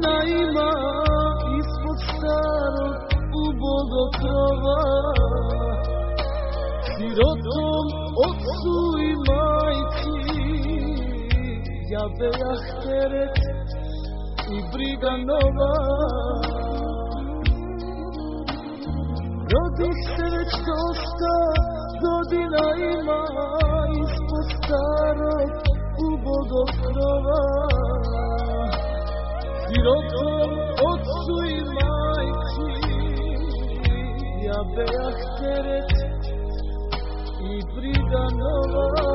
godina ima ispod starog ubogog krova. Sirotom ocu i majci ja bejah teret i briga nova. Rodih se već dosta godina ima ispod starog ubogog krova. Sirotom ocu i majci ja bejah teret i briga nova.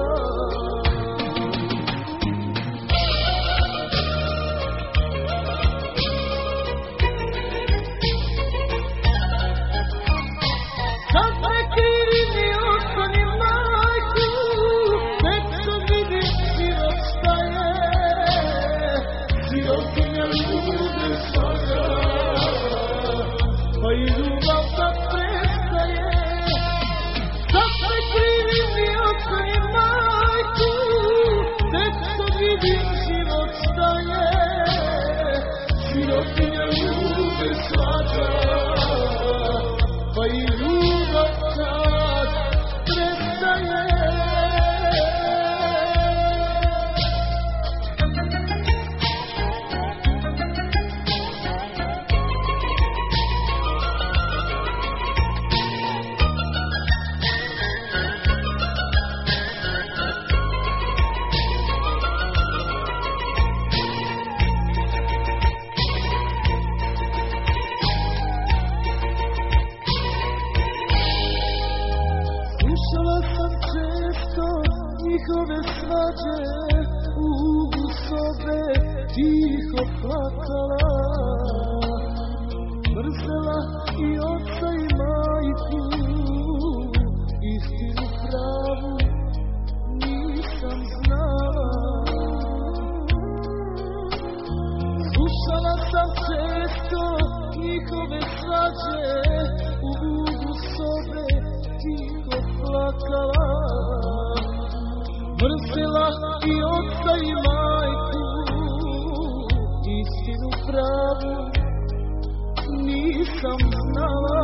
Pa i ljubav da prestaje, sad ne krivim ni oca ni majku, tek što vidim život staje. Sirotinja ljube svađa, pa i ljubav kad prestaje. Slušala sam često njihove svađe, u ugu sobe tiho plakala. Mrzela i oca i majku, istinu pravu nisam znala. Slušala sam često njihove svađe, u ugu sobe tiho plakala. Mrzela i oca i majku, istinu pravu nisam znala.